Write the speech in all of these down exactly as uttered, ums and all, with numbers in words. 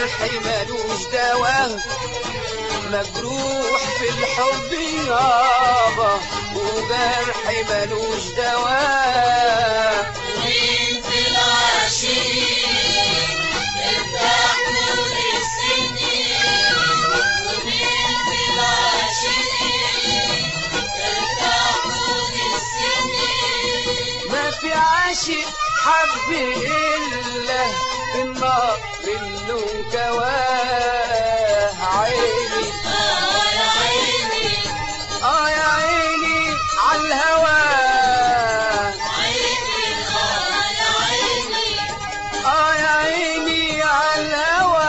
وجرحي ملوش دواء، مجروح في الحب يابا وجرحي ملوش دواء. ومين في العاشقين ارتاح طول السنين، ومين في العاشقين ارتاح طول السنين. ما في عاشق حب إلا بالنار منه كواه. عيني آه يا عيني، آه يا عيني عالهوى، عيني آه يا عيني، آه يا عيني عالهوى.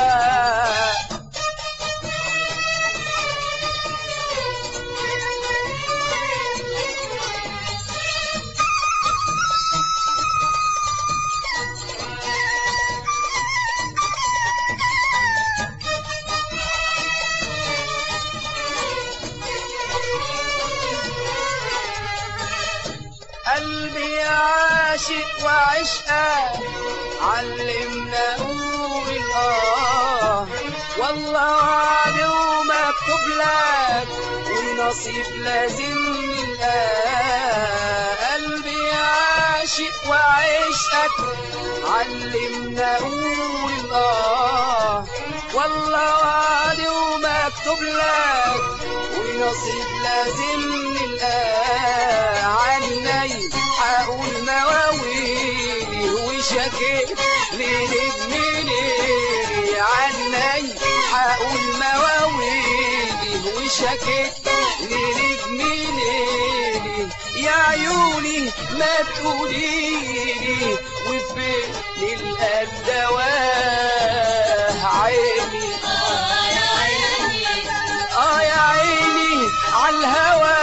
قلبي عاشق وعشقه علمنا قول آه، والله وعد ومكتوب لك والنصيب لازم نلقاه. قلبي عاشق وعشقك علمنا قول آه، والله وعد ومكتوب لك والنصيب لازم نلقاه. عني حقول مواويلي وشكيت لنجم ليلي، عني حقول مواويلي وشكيت لنجم ليلي. يا عيوني ما تقوليلي وفين نلقى الدواه. عيني آه يا عيني، آه يا عيني عالهوى،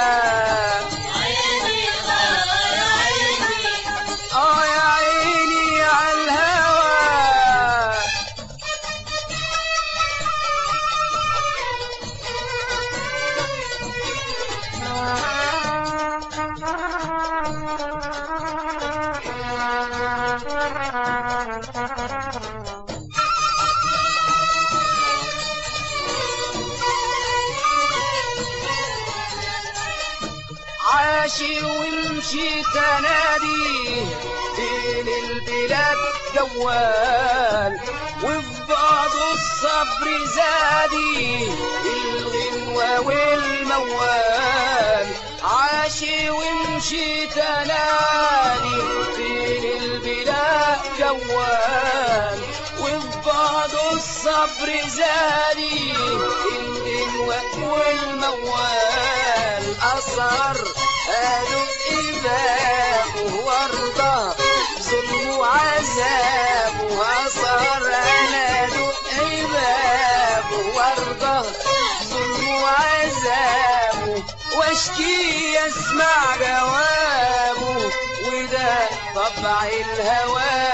عيني آه يا عيني، آه يا عيني عالهوى. عاشي ومشيت انادي بين البلاد جوال، وفي بعضه الصبر زادي الغنوة والموال. عاشي ومشيت انادي بين البلاد جوال، وفي بعضه الصبر زادي الغنوة والموال. أصر أدق بابه وارضى ظلم وعذاب، وأصر أنا أدق بابه وارضى ظلم وعذاب، واشكي يسمع جوابه وده طبع الهوى.